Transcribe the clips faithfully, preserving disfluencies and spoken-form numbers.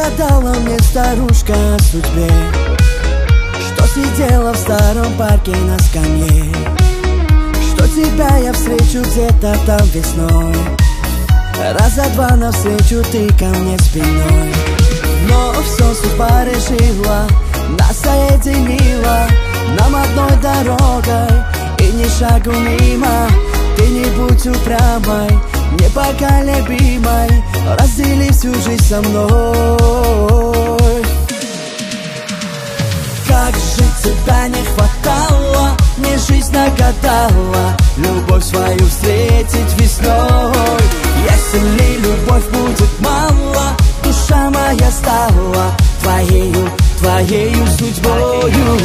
Загадала мне старушка о судьбе, что сидела в старом парке на скамье, что тебя я встречу где-то там весной, раза два навстречу ты ко мне спиной. Но все судьба решила, нас соединила нам одной дорогой, и ни шагу мимо. Ты не будь упрямой, непоколебимой, раздели всю жизнь со мной. Как же тебя не хватало, мне жизнь нагадала любовь свою встретить весной. Если любовь будет мало, душа моя стала твоею, твоею судьбою.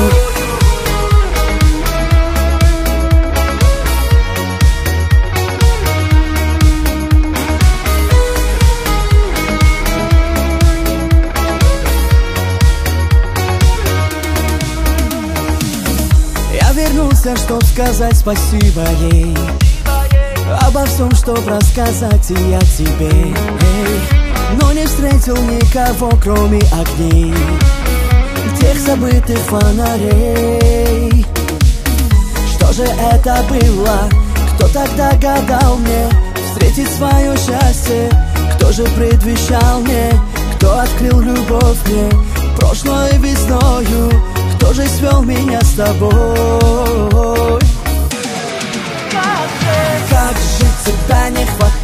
Вернулся, чтоб сказать спасибо ей, обо всем, чтоб рассказать и я тебе, эй. Но не встретил никого, кроме огней тех забытых фонарей. Что же это было? Кто тогда гадал мне встретить свое счастье? Кто же предвещал мне? Кто открыл любовь мне прошлой весною? Кто же свел меня с тобой? Как же тебя не хватает,